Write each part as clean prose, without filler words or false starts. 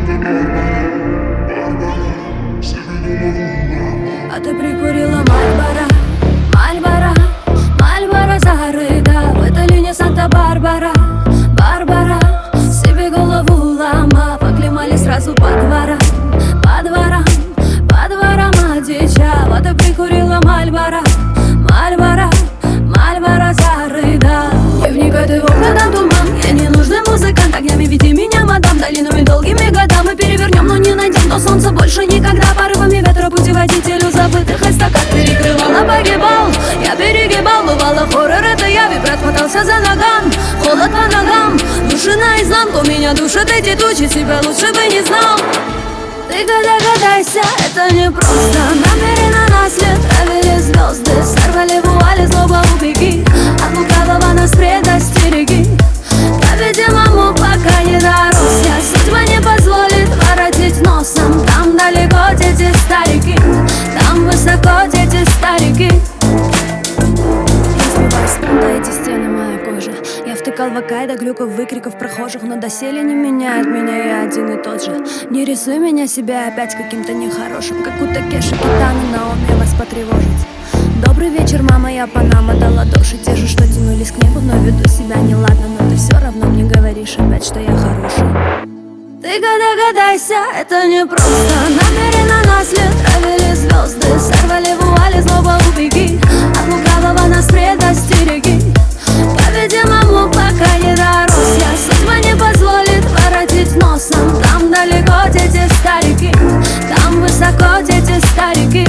А ты прикурила Мальборо, Мальборо, Мальборо Загорыда. В Италии Санта-Барбара, Барбара. Себе голову ломав, оклемали сразу по дворам, по дворам, по дворам одичав. А ты прикурила Мальборо, Мальборо, Мальборо Загорыда. Дневник этой окна там туман. Я не нужный музыкант, огнями веди меня, мадам. Долинами долгими годами мы перевернем, но не найдем то солнце больше никогда. Порывами ветра путеводителю забытых эстакад перекрывал, погибал. Я перегибал, бывало хоррор, это я. Вибрат хватался за ногам, холод по ногам. Души наизнанку, меня душат эти тучи. Себя лучше бы не знал. Ты догадайся, это не просто. Намеренно на след травили звезды, сорвали вуали, злоба убеги. От лукавого нас предостереги. По-видимому, пока не дорос я, судьба не позволит воротить носом. Там далеко дети старики, там высоко дети старики. Разбивай спунта эти стены моей кожи. Я втыкал в аккайда глюков, выкриков прохожих, но доселе не меняет меня, я один и тот же. Не рисуй меня себя опять каким-то нехорошим, как у Такеши Китано, Наоми, вас потревожить. Добрый вечер, мама, я Панама, до ладоши. Те же, что тянулись к небу, но веду себя неладно. Но ты все равно мне говоришь опять, что я хороший. Ты догадайся, это не просто. Намеренно на след травили звезды, сорвали вуали, злоба убеги. От лукавого нас предостереги. По-видимому, пока не дорос я, судьба не позволит воротить носом. Там далеко дети старики, там высоко дети старики.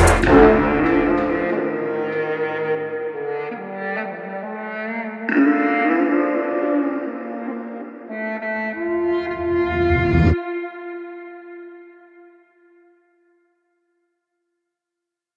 Yeah.